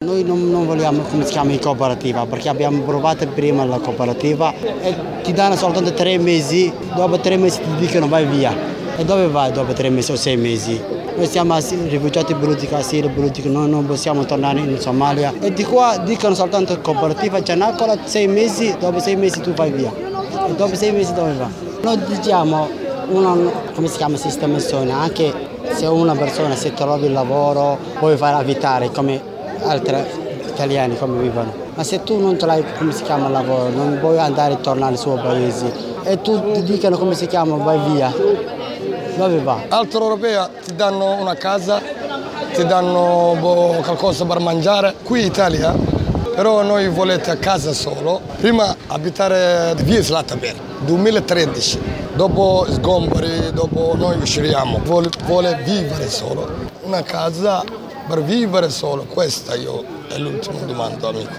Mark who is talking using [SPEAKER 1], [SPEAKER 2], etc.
[SPEAKER 1] Noi non vogliamo, come si chiama, in cooperativa, perché abbiamo provato prima la cooperativa e ti danno soltanto 3 mesi, dopo 3 mesi ti dicono vai via. E dove vai dopo 3 mesi o 6 mesi? Noi siamo rifugiati politici, asilo politico, noi non possiamo tornare in Somalia. E di qua dicono soltanto cooperativa, Gianacola, 6 mesi, dopo 6 mesi tu vai via. E dopo 6 mesi dove vai? Noi diciamo, come si chiama, sistemazione, anche se una persona si trovi il lavoro, puoi fare abitare come altri italiani come vivono. Ma se tu non trovi, come si chiama, il lavoro, non puoi andare e tornare al suo paese e tu ti dicono come si chiama, vai via. Dove va?
[SPEAKER 2] Altri europei ti danno una casa, ti danno qualcosa per mangiare. Qui in Italia, però noi volete a casa solo. Prima abitare via Slataber, 2013. Dopo sgomberi, dopo noi usciremo. Vuole vivere solo. Una casa per vivere solo. Questa è l'ultima domanda, amico.